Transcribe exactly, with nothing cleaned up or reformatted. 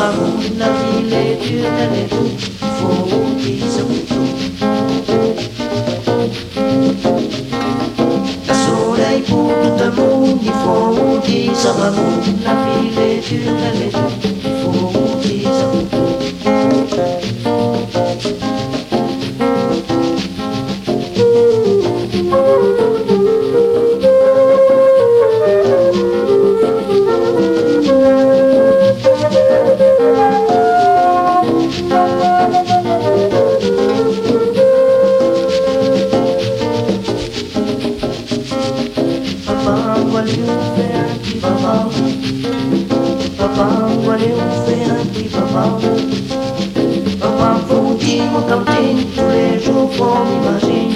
ramon la ville est dure, elle est douce, il faut qu'ils se retrouvent. Le soleil pour tout le monde, il faut qu'ils se ramon la ville est dure, elle est douce, il faut qu'ils se retrouvent. Papa, faut dire mon cantine, tous les jours faut m'imaginer.